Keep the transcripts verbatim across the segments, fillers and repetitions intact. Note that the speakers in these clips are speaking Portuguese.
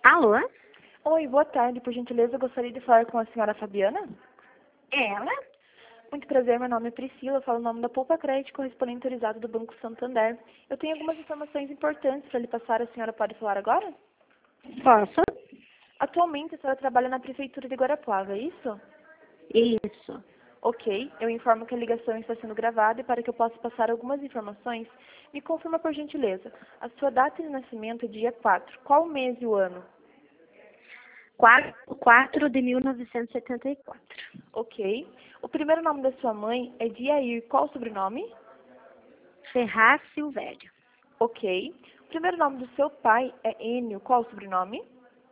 Alô? Oi, boa tarde. Por gentileza, eu gostaria de falar com a senhora Fabiana. Ela? Muito prazer, meu nome é Priscila, eu falo o nome da Poupa Crédito, correspondente autorizado do Banco Santander. Eu tenho algumas informações importantes para lhe passar, a senhora pode falar agora? Posso? Atualmente, a senhora trabalha na Prefeitura de Guarapuava, é isso? Isso. Ok, eu informo que a ligação está sendo gravada e para que eu possa passar algumas informações, me confirma por gentileza. A sua data de nascimento é dia quatro. Qual o mês e o ano? quatro de mil novecentos e setenta e quatro. Ok. O primeiro nome da sua mãe é Diair. Qual o sobrenome? Ferraz Silvério. Ok. O primeiro nome do seu pai é Enio. Qual o sobrenome?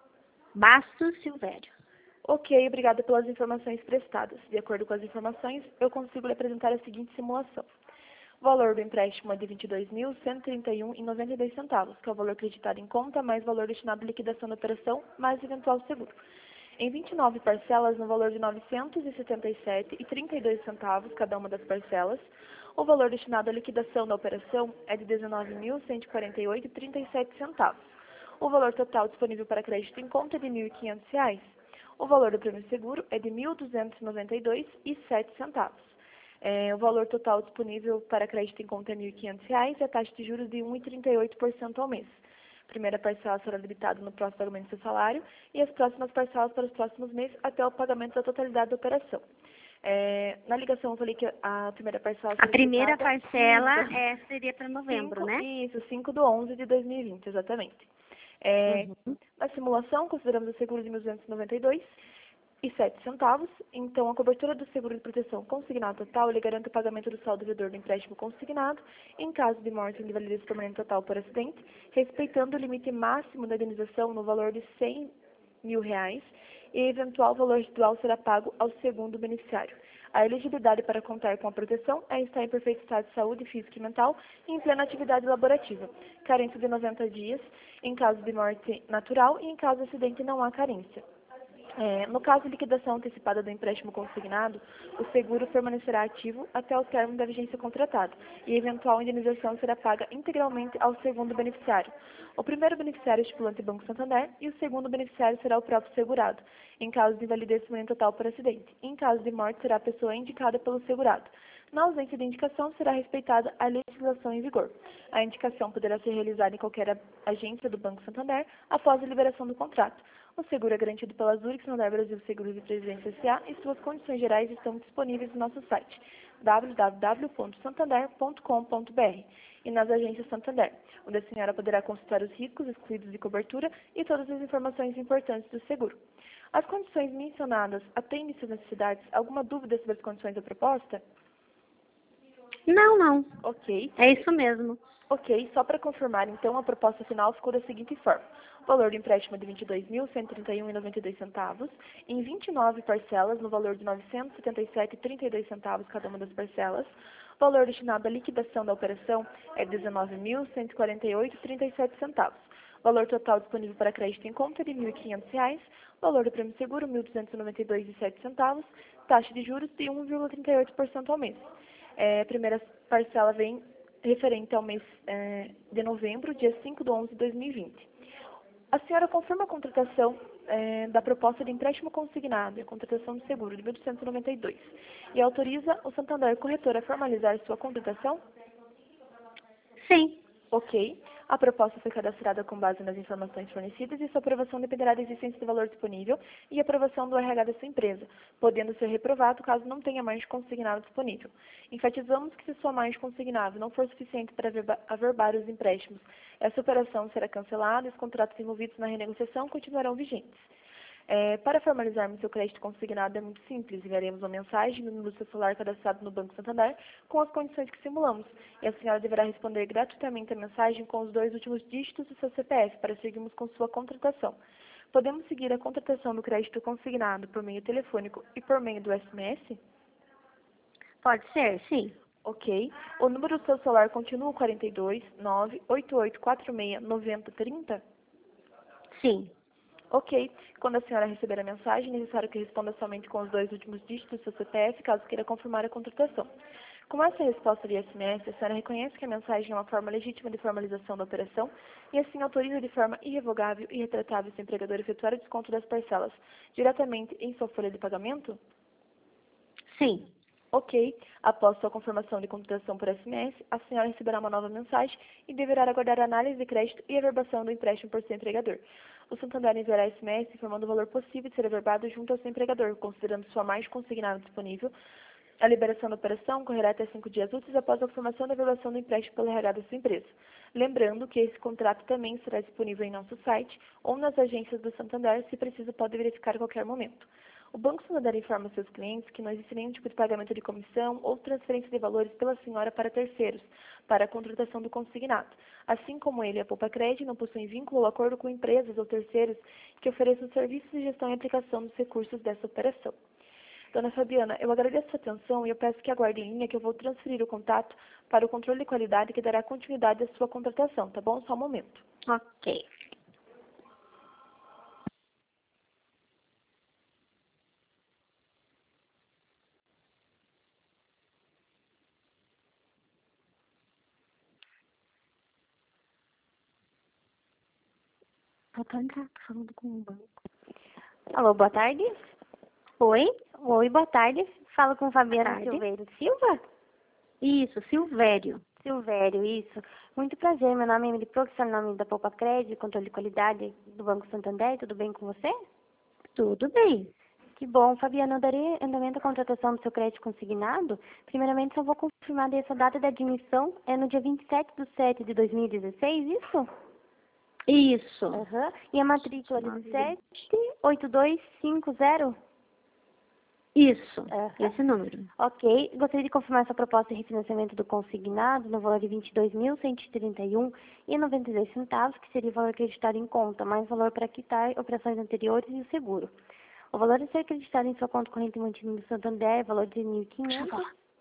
Bastos Silvério. Ok, obrigada pelas informações prestadas. De acordo com as informações, eu consigo lhe apresentar a seguinte simulação. O valor do empréstimo é de vinte e dois mil cento e trinta e um reais e noventa e dois centavos, que é o valor acreditado em conta, mais valor destinado à liquidação da operação, mais eventual seguro. Em vinte e nove parcelas, no valor de novecentos e setenta e sete reais e trinta e dois centavos cada uma das parcelas, o valor destinado à liquidação da operação é de dezenove mil cento e quarenta e oito reais e trinta e sete centavos. O valor total disponível para crédito em conta é de mil e quinhentos reais. O valor do prêmio seguro é de mil duzentos e noventa e dois reais e sete centavos. É, o valor total disponível para crédito em conta é mil e quinhentos reais e a taxa de juros de um vírgula trinta e oito por cento ao mês. A primeira parcela será debitada no próximo pagamento do seu salário e as próximas parcelas para os próximos meses até o pagamento da totalidade da operação. É, na ligação eu falei que a primeira parcela A será primeira debitada... parcela Isso, é, seria para novembro, cinco, né? isso, cinco de onze de dois mil e vinte, exatamente. É, Uhum. na simulação, consideramos o seguro de mil duzentos e noventa e dois reais e sete centavos. Então, a cobertura do seguro de proteção consignado total, ele garante o pagamento do saldo devedor do empréstimo consignado em caso de morte ou invalidez permanente total por acidente, respeitando o limite máximo da indenização no valor de cem mil reais e eventual valor residual será pago ao segundo beneficiário. A elegibilidade para contar com a proteção é estar em perfeito estado de saúde física e mental e em plena atividade laborativa. Carência de noventa dias em caso de morte natural e em caso de acidente não há carência. É, no caso de liquidação antecipada do empréstimo consignado, o seguro permanecerá ativo até o término da vigência contratada e a eventual indenização será paga integralmente ao segundo beneficiário. O primeiro beneficiário é o estipulante Banco Santander e o segundo beneficiário será o próprio segurado, em caso de invalidez permanente total por acidente. Em caso de morte, será a pessoa indicada pelo segurado. Na ausência de indicação, será respeitada a legislação em vigor. A indicação poderá ser realizada em qualquer agência do Banco Santander após a liberação do contrato. O seguro é garantido pela Zurich Santander Brasil Seguros e Previdência S A e suas condições gerais estão disponíveis no nosso site w w w ponto santander ponto com ponto b r e nas agências Santander, onde a senhora poderá consultar os riscos excluídos de cobertura e todas as informações importantes do seguro. As condições mencionadas atendem suas necessidades? Alguma dúvida sobre as condições da proposta? Não, não. Ok. É isso mesmo. Ok, só para confirmar, então, a proposta final ficou da seguinte forma. O valor do empréstimo é de vinte e dois mil cento e trinta e um reais e noventa e dois centavos, em vinte e nove parcelas, no valor de novecentos e setenta e sete reais e trinta e dois centavos cada uma das parcelas. O valor destinado à liquidação da operação é dezenove mil cento e quarenta e oito reais e trinta e sete centavos. O valor total disponível para crédito em conta é de mil e quinhentos reais. O valor do prêmio seguro, mil duzentos e noventa e dois reais e sete centavos. Taxa de juros de um vírgula trinta e oito por cento ao mês. É, a primeira parcela vem referente ao mês é, de novembro, dia cinco de onze de dois mil e vinte. A senhora confirma a contratação é, da proposta de empréstimo consignado e a contratação do seguro de mil duzentos e noventa e dois e autoriza o Santander Corretor a formalizar sua contratação? Sim. Ok. A proposta foi cadastrada com base nas informações fornecidas e sua aprovação dependerá da existência de valor disponível e aprovação do R H da sua empresa, podendo ser reprovado caso não tenha margem consignada disponível. Enfatizamos que se sua margem consignada não for suficiente para averba- averbar os empréstimos, essa operação será cancelada e os contratos envolvidos na renegociação continuarão vigentes. É, para formalizarmos seu crédito consignado é muito simples. Enviaremos uma mensagem no número do seu celular cadastrado no Banco Santander com as condições que simulamos. E a senhora deverá responder gratuitamente a mensagem com os dois últimos dígitos do seu C P F para seguirmos com sua contratação. Podemos seguir a contratação do crédito consignado por meio telefônico e por meio do S M S? Pode ser, sim. Ok. O número do seu celular continua o quarenta e dois, nove oito oito quatro seis, nove zero três zero? Sim. Ok. Quando a senhora receber a mensagem, é necessário que responda somente com os dois últimos dígitos do seu C P F, caso queira confirmar a contratação. Com essa resposta de S M S, a senhora reconhece que a mensagem é uma forma legítima de formalização da operação e assim autoriza de forma irrevogável e retratável seu empregador efetuar o desconto das parcelas diretamente em sua folha de pagamento? Sim. Ok. Após sua confirmação de contratação por S M S, a senhora receberá uma nova mensagem e deverá aguardar a análise de crédito e averbação do empréstimo por seu empregador. O Santander enviará S M S informando o valor possível de ser averbado junto ao seu empregador, considerando sua margem consignada disponível. A liberação da operação ocorrerá até cinco dias úteis após a confirmação da averbação do empréstimo pelo R H da sua empresa. Lembrando que esse contrato também estará disponível em nosso site ou nas agências do Santander, se preciso pode verificar a qualquer momento. O Banco Santander informa seus clientes que não existe nenhum tipo de pagamento de comissão ou transferência de valores pela senhora para terceiros, para a contratação do consignado. Assim como ele e a Poupa Cred não possuem vínculo ou acordo com empresas ou terceiros que ofereçam serviços de gestão e aplicação dos recursos dessa operação. Dona Fabiana, eu agradeço a sua atenção e eu peço que aguarde em linha que eu vou transferir o contato para o controle de qualidade que dará continuidade à sua contratação, tá bom? Só um momento. Ok. Vou estar falando com o banco. Alô, boa tarde. Oi? Oi, boa tarde. Falo com Fabiana tarde. Silveiro Silva. Isso, Silvério. Silvério, isso. Muito prazer, meu nome é Emily Pro, que está no nome da Poupa Cred, controle de qualidade do Banco Santander. Tudo bem com você? Tudo bem. Que bom, Fabiana, eu darei andamento à contratação do seu crédito consignado. Primeiramente, só vou confirmar essa data de admissão. É no dia vinte e sete de setembro de dois mil e dezesseis, isso? Isso. Aham. E a matrícula de sete oito dois cinco zero? Isso. Aham. Esse número. Ok. Gostaria de confirmar essa proposta de refinanciamento do consignado no valor de vinte e dois mil cento e trinta e um reais e noventa e dois centavos, que seria o valor acreditado em conta, mais valor para quitar operações anteriores e o seguro. O valor a ser acreditado em sua conta corrente mantida no Santander é valor de mil e quinhentos.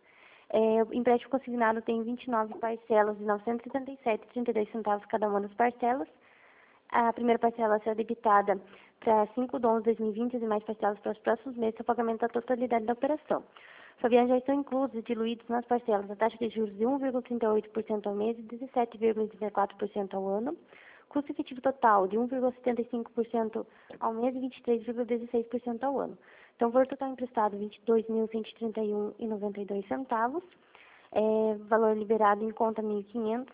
É, o empréstimo consignado tem vinte e nove parcelas de novecentos e setenta e sete reais e trinta e dois centavos cada uma das parcelas. A primeira parcela será debitada para cinco de onze de dois mil e vinte e demais parcelas para os próximos meses, o pagamento da totalidade da operação. Fabiana, já estão inclusos e diluídos nas parcelas a taxa de juros de um vírgula trinta e oito por cento ao mês e dezessete vírgula trinta e quatro por cento ao ano, custo efetivo total de um vírgula setenta e cinco por cento ao mês e vinte e três vírgula dezesseis por cento ao ano. Então, o valor total emprestado vinte e dois mil cento e trinta e um reais e noventa e dois centavos, é, valor liberado em conta mil e quinhentos.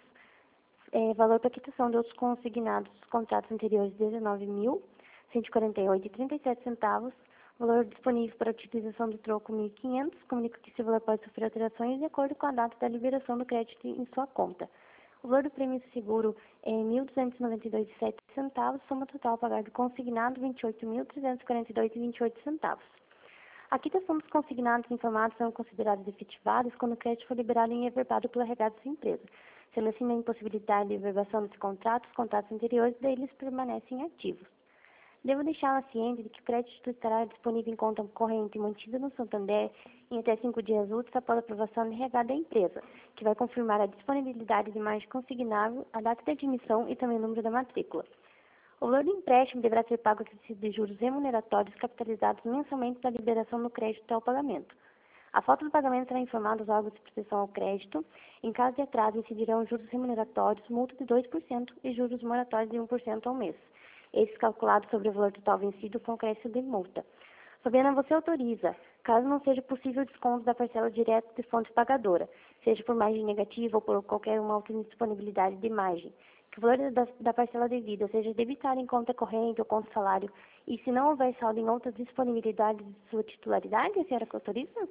É, valor para quitação de outros consignados, contratos anteriores dezenove mil cento e quarenta e oito reais e trinta e sete centavos, valor disponível para utilização do troco mil e quinhentos, comunica que esse valor pode sofrer alterações de acordo com a data da liberação do crédito em sua conta. O valor do prêmio de seguro é mil duzentos e noventa e dois reais e sete centavos, soma total a pagar do consignado vinte e oito mil trezentos e quarenta e dois reais e vinte e oito centavos. A quitação dos consignados informados são considerados efetivados quando o crédito for liberado e averbado pela R H da sua empresa. Sendo assim, na impossibilidade de averbação desse contrato, os contratos anteriores deles permanecem ativos. Devo deixá-la ciente de que o crédito estará disponível em conta corrente mantida no Santander em até cinco dias úteis após a aprovação do R H da empresa, que vai confirmar a disponibilidade de margem consignável, a data de admissão e também o número da matrícula. O valor do empréstimo deverá ser pago a de juros remuneratórios capitalizados mensalmente da liberação do crédito até o pagamento. A falta do pagamento será informada aos órgãos de proteção ao crédito. Em caso de atraso, incidirão juros remuneratórios, multa de dois por cento e juros moratórios de um por cento ao mês. Esses calculados sobre o valor total vencido com acréscimo de multa. Fabiana, você autoriza, caso não seja possível o desconto da parcela direta de fonte pagadora, seja por margem negativa ou por qualquer uma outra indisponibilidade de margem, que o valor da, da parcela devida seja debitado em conta corrente ou conta salário, e se não houver saldo em outras disponibilidades de sua titularidade, a senhora que autoriza?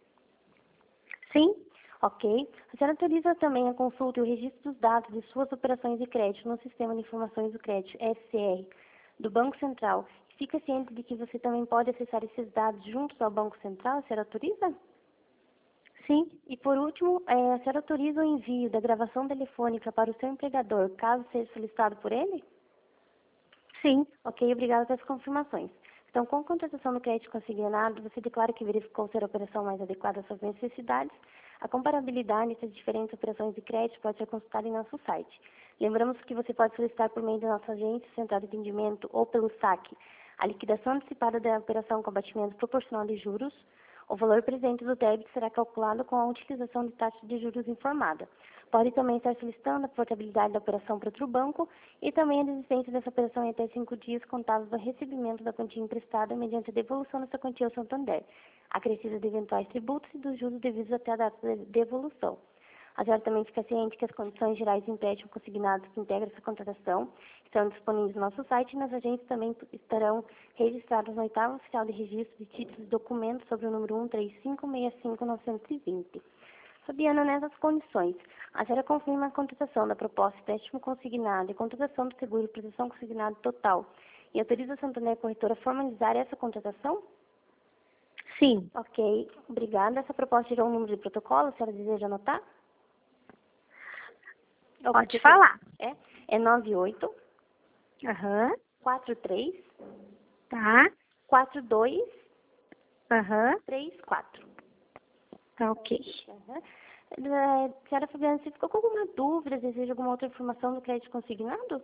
Sim. Ok. A senhora autoriza também a consulta e o registro dos dados de suas operações de crédito no Sistema de Informações do Crédito, S C R, do Banco Central. Fica ciente de que você também pode acessar esses dados juntos ao Banco Central? A senhora autoriza? Sim. E por último, é, a senhora autoriza o envio da gravação telefônica para o seu empregador, caso seja solicitado por ele? Sim. Ok, obrigada pelas confirmações. Então, com a contratação do crédito consignado, você declara que verificou ser a operação mais adequada às suas necessidades. A comparabilidade entre as diferentes operações de crédito pode ser consultada em nosso site. Lembramos que você pode solicitar por meio da nossa agência, central de atendimento ou pelo saque a liquidação antecipada da operação com abatimento proporcional de juros, O valor presente do débito será calculado com a utilização de taxa de juros informada. Pode também estar solicitando a portabilidade da operação para outro banco e também a desistência dessa operação em até cinco dias contados do recebimento da quantia emprestada mediante a devolução dessa quantia ao Santander, acrescida de eventuais tributos e dos juros devidos até a data de devolução. A senhora também fica ciente que as condições gerais de empréstimo consignado que integram essa contratação estão disponíveis no nosso site e nas agências também estarão registrados no oitavo oficial de registro de títulos e documentos sobre o número um três cinco seis cinco nove dois zero. Fabiana, nessas condições, a senhora confirma a contratação da proposta de empréstimo consignado e contratação do seguro de proteção consignado total e autoriza a Santander Corretora a formalizar essa contratação? Sim. Ok, obrigada. Essa proposta gerou um número de protocolo, a senhora deseja anotar? Pode falar. É, é nove oito Aham. quatro três Tá. quatro dois Aham. três quatro. Tá ok. Uhum. É, senhora Fabiana, você ficou com alguma dúvida, deseja alguma outra informação do crédito consignado?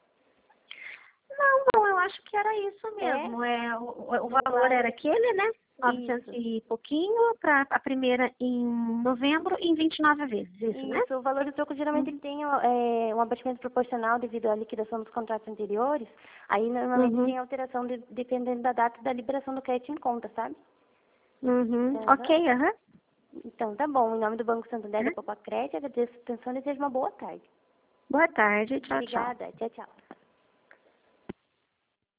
Não, não, eu acho que era isso mesmo. É, o, o valor era aquele, né? novecentos e pouquinho, para a primeira em novembro e em vinte e nove vezes, isso, Isso, né? o valor do troco geralmente ele tem é, um abatimento proporcional devido à liquidação dos contratos anteriores. Aí normalmente Uhum. tem alteração de, dependendo da data da liberação do crédito em conta, sabe? Uhum. Uhum. Ok, aham. Então tá bom. Em nome do Banco Santander da Uhum. Popacred, agradeço a atenção e desejo uma boa tarde. Boa tarde, tchau, tchau. Obrigada. Tchau, tchau.